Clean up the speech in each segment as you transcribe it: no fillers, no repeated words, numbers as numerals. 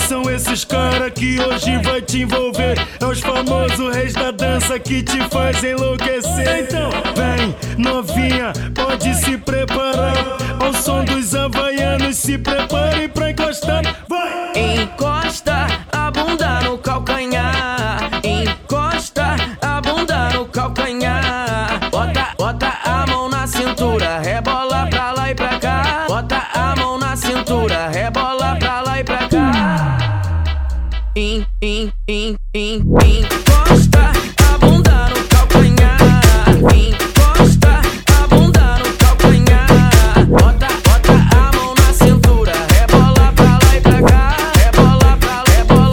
são esses caras que hoje vai te envolver? É os famosos reis da dança que te faz enlouquecer. Então vem novinha, pode se preparar. Ao som dos havaianos, se prepare pra encostar. Vai! Encosta a bunda no calcanhar. Encosta a bunda no calcanhar. Bota a mão na cintura, rebola pra lá e pra cá. Bota a mão na cintura, rebola pra lá e pra cá. Encosta a bunda no calcanhar. Encosta a bunda no calcanhar. Bota a mão na cintura, rebola pra lá e pra cá. Rebola pra lá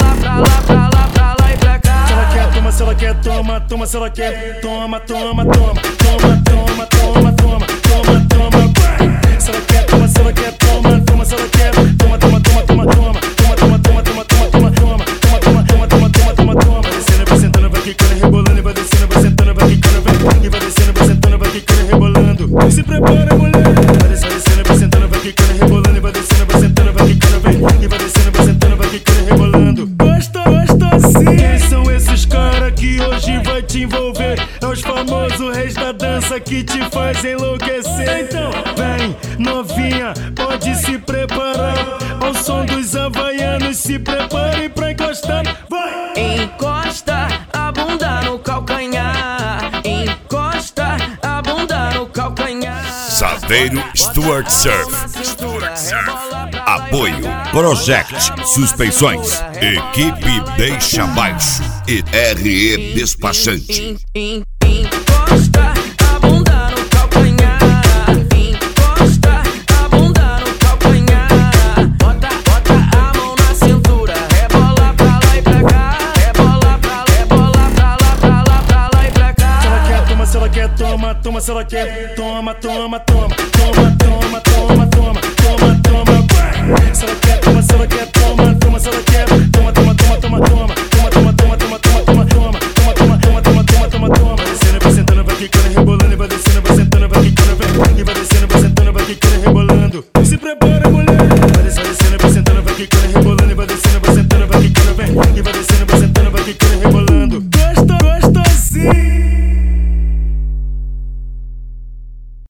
e pra cá. Se ela quer, toma, se ela quer, toma, toma, se ela quer, toma, toma, toma, toma, toma, toma, toma, toma, toma. Se ela quer, toma, se ela quer, toma, toma, se ela quer, toma, toma, toma, toma, toma, toma, toma, toma, toma, toma, toma, toma, toma, toma, toma, toma, toma, toma. Vai descendo, vai sentando, vai quicando, rebolando, vai descendo, vai sentando, vai quicando, e vai descendo, vai sentando, vai quicando, rebolando. Se prepara, mulher. Vai descendo, vai sentando, vai quicando, rebolando, vai descendo, vai sentando, vai quicando, e vai descendo, vai sentando, vai quicando, rebolando. Gosta assim. Quem são esses caras que hoje vai te envolver? É os famosos reis da dança que te faz enlouquecer. Então vem novinha, pode se preparar. Ao som dos havaianos, se prepare pra encostar. Vai! Encosta a bunda no calcanhar. Encosta a bunda no calcanhar. Saveiro Stuart Surf. Apoio Project Suspensões, Equipe Deixa Baixo e RE Despachante. Encosta a bunda no calcanhar. Encosta a bunda no calcanhar. Bota a mão na cintura, rebola pra lá e pra cá. Rebola pra lá e pra cá. Se ela quer, toma, se ela quer, toma, toma, se ela quer, toma, toma, toma, toma, toma, toma, toma, toma, toma. Se ela quer, toma, se ela quer,